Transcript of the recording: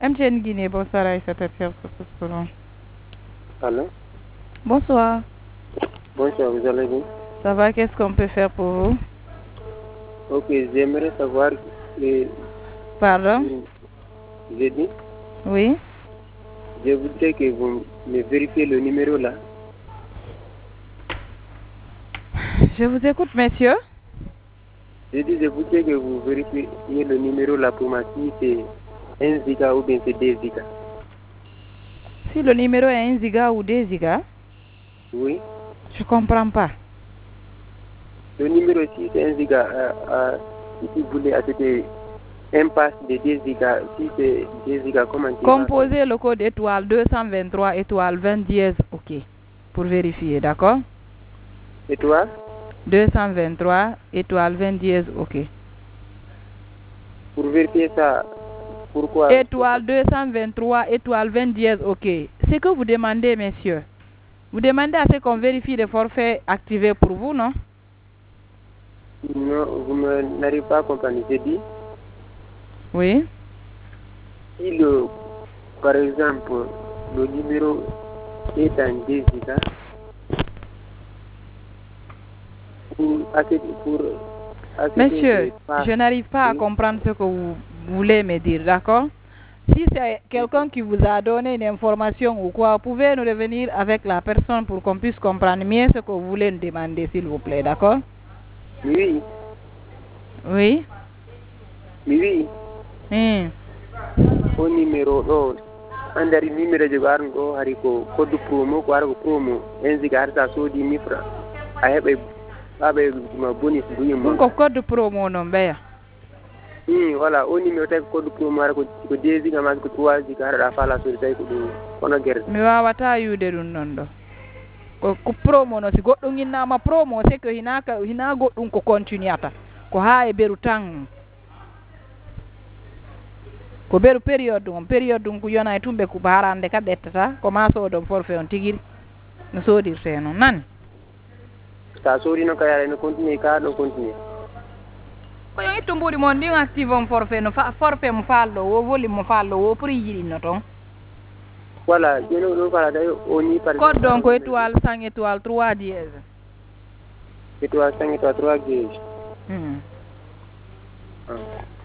MTN Guinée, bonsoir à cette affaire sur ce salon. Allô? Bonsoir. Bonsoir, vous allez bien? Ça va, qu'est-ce qu'on peut faire pour vous? Ok, j'aimerais savoir... Pardon? J'ai dit, Oui? je voudrais que vous me vérifiez le numéro là. Je vous écoute, monsieur. J'ai dit, je voudrais que vous vérifiez le numéro là pour ma fille, c'est 1 giga ou bien c'est 2 giga. Si le numéro est 1 giga ou 2 giga? Oui. Je comprends pas. Le numéro, si c'est 1 giga, si vous voulez acheter un pass de 2 gigas, si c'est 2 gigas, comment tu vas? Composez le code étoile 223 étoile 20 dièse, ok. Pour vérifier, d'accord? Étoile 223 étoile 20 dièse, ok. Pour vérifier ça, pourquoi? Étoile 223 étoile 20 dièse, ok. Ce que vous demandez, messieurs, vous demandez à ce qu'on vérifie les forfaits activés pour vous, non? Non, vous n'arrivez pas à comprendre. J'ai dit, Oui. si par exemple, le numéro est en 2 gigas, Monsieur, je n'arrive pas à comprendre ce que vous voulez me dire, d'accord? Si c'est quelqu'un qui vous a donné une information ou quoi, vous pouvez nous revenir avec la personne pour qu'on puisse comprendre mieux ce que vous voulez nous demander, s'il vous plaît, d'accord? Oui. Oui? Oui. Au numéro, non. Andari numéro de gardo hariko code promo ko hariko promo 1 giga harta sodi mifra a hebe ma bonus buyuma ko code promo non beya voilà au numéro tay code promo hariko ko 2 giga ma ko 3 giga harda fala sodi tay ko do kono gerde mi wawata yude dun non do ko promo no si goddo ginnama promo c'est que hina goddum ko continuata ko ha e beru tan ko beru période dum ko yona e tumbe ko barande ka dettata ko ma sodo forfait on tigiri no sodirte non nan ta sodi no kayare no continue ka do continue ko yon itto mburi mon din active on forfait no forfait mo fallo wo volume mo fallo wo pour yiri no ton voilà jeno do fala day oni par code donc étoile 5 étoile 3 dièse étoile 5 étoile 3 dièse